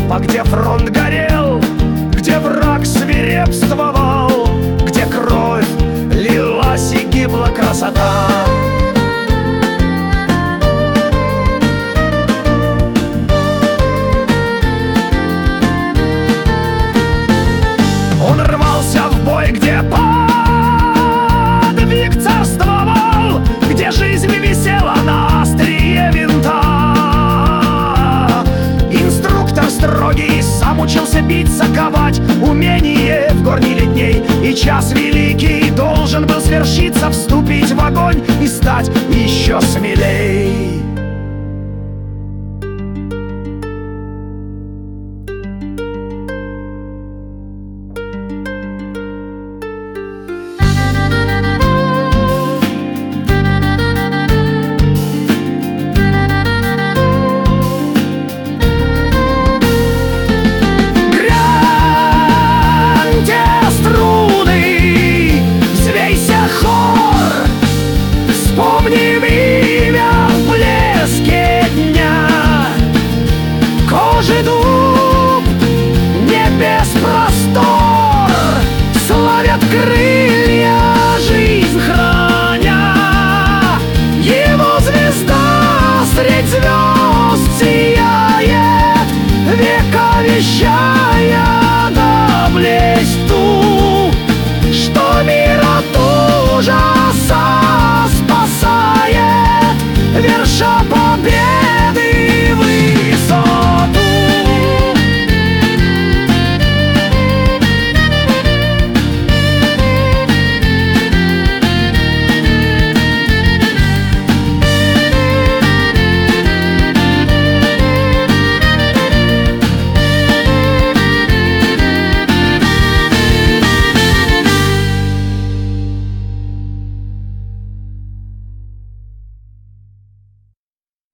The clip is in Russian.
Европа, где фронт горел, где враг свирепствовал, где кровь лилась и гибла красота. Он рвался в бой, где подвиг царствовал, где жизнь висела на острие винта. Инструктор строгий сам учился биться, ковать умение в горниле дней. И час великий должен был свершиться, вступить в огонь и стать еще смелей. Вспомним имя в блеске дня. Кожи дуб, небес простор, славят крылья, жизнь храня. Его звезда средь звезд